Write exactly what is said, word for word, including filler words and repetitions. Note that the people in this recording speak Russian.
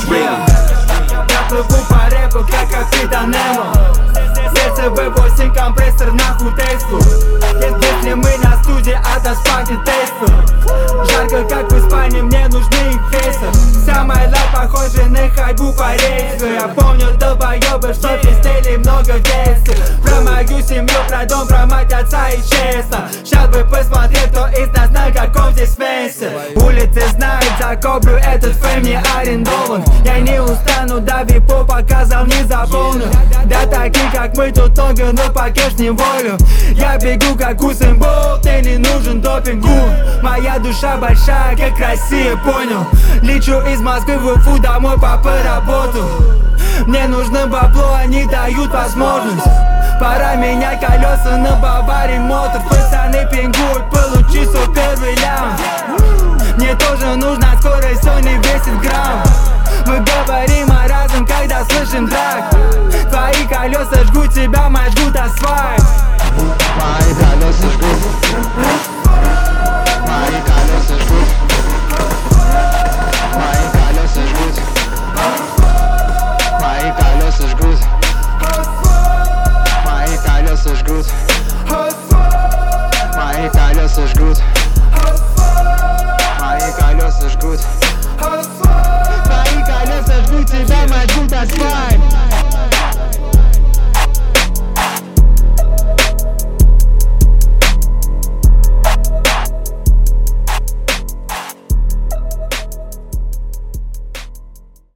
Yeah. Я плыву по рэпу, как капитан Немо. Сердце вэ восемь, компрессор нахуй Теслу. Если мы на студии, а то спахнет Теслу. Жарко, как в Испании, мне нужны их фейсы. Вся моя ла похожа на ходьбу по рейсу. Я помню долбоёбы, что пиздели много в детстве. Про мою семью, про дом, про мать, отца и честно. Сейчас бы посмотреть, кто из нас на каком здесь месте. Улицы знают, за коблю этот фейм не арендован. Я не устану, да випу показал не заполню. Да таких, как мы, тут много, но по кэш не волю. Я бегу, как Усейн Болт, мне не нужен допингу. Моя душа большая, как Россия, понял. Лечу из Москвы в Уфу, домой папа работу. Мне нужно бабло, они дают возможность. Пора менять колеса на Баварии Мотор. Пацаны пингуют, получи свой первый лям. Мне тоже нужна скорость, он не весит грамм. Мы говорим о разном, когда слышим трак. Твои колеса жгут тебя, мои жгут асфальт. Мои колеса жгут. Мои колеса